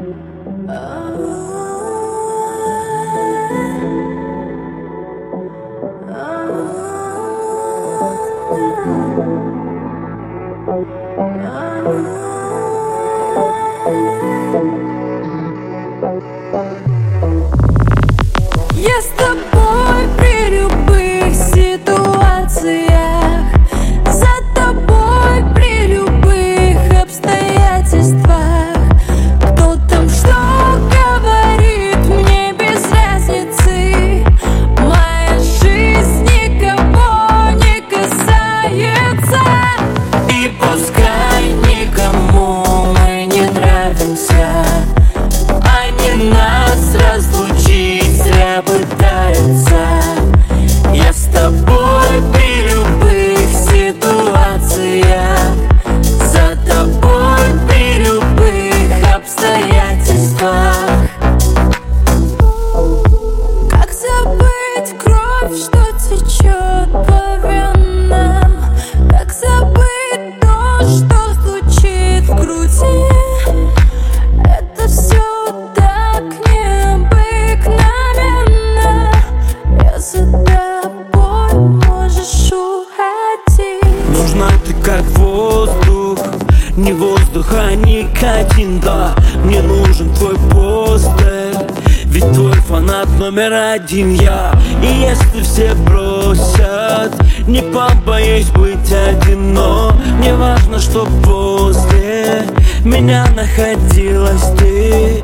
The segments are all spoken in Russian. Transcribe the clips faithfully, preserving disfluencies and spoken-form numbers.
Я с тобой при любых ситуациях, за тобой при любых обстоятельствах. Кто там что говорит, мне без разницы. Моя жизнь никого не касается. И пускай никому мы не нравимся, они нас разлучить зря пытаются. Я с тобой при любых ситуациях, за тобой при любых обстоятельствах. Как забыть кровь, что течет по венам? Как забыть то, что звучит в груди? Это все так необыкновенно. Я за тобой, можешь уходить. Нужна ты как воздух, не воздух, а никотин, да. Мне нужен твой постер, ведь твой фанат номер один я. И если все бросят, не побоюсь быть один. Но мне важно, что после меня находилась ты.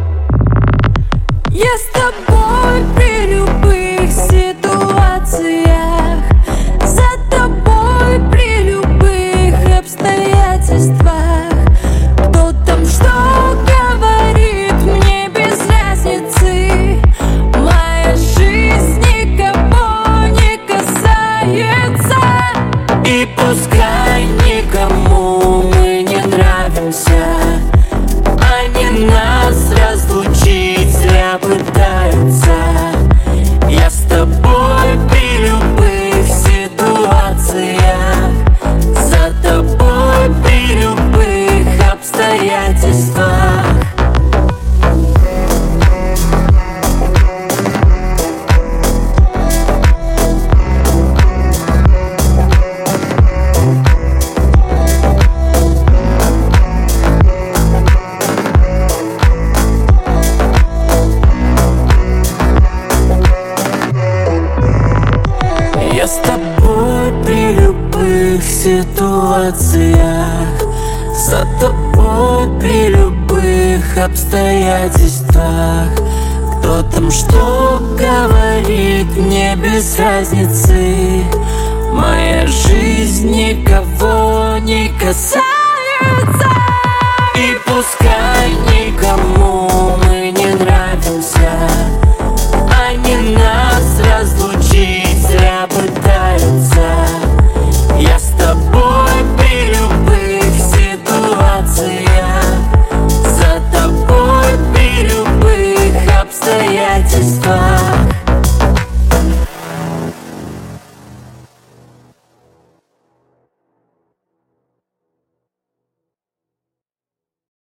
Я с тобой при любых ситуациях, за тобой при любых обстоятельствах. Кто там что говорит, мне без разницы. Моя жизнь никого не касается. И пускай никому мы не нравимся, они нас разлучить зря пытаются. Я с тобой при любых ситуациях, за тобой при любых обстоятельствах. Я с тобой при любых ситуациях, за тобой при любых обстоятельствах. Кто там что говорит, мне без разницы. Моя жизнь никого не касается. И пускай никому мы не нравимся, они нас разлучить зря пытаются.